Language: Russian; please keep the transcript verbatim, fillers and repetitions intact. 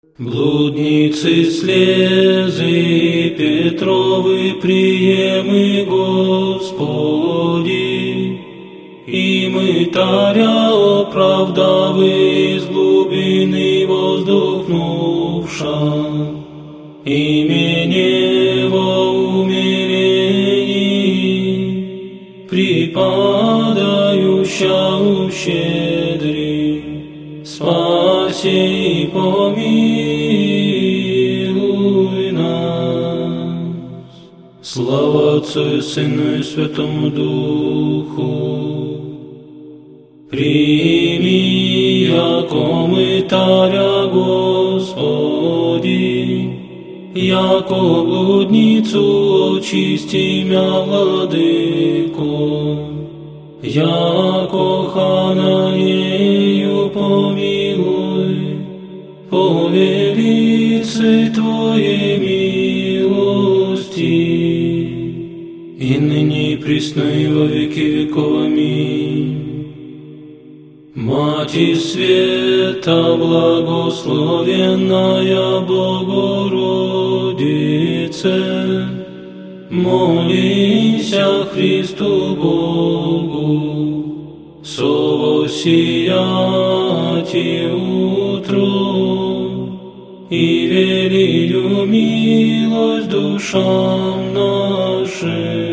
Блудницы слезы Петровы приемы, Господи, и мытаря оправдавы из глубины воздухнувша, имени во умилении, припадающа ущедри, спаси и помилуй нас. Слава Отцу и Сыну и Святому Духу. Прими, яко мытаря, Господи, яко блудницу очисти мя, Владыко, яко Хананею помилуй, по велице Твоей милости, и ныне и присно и во веки веков. Аминь. Мати света, благословенная Богородице, молися Христу Богу, совосияти утром, и велию милость душам нашим.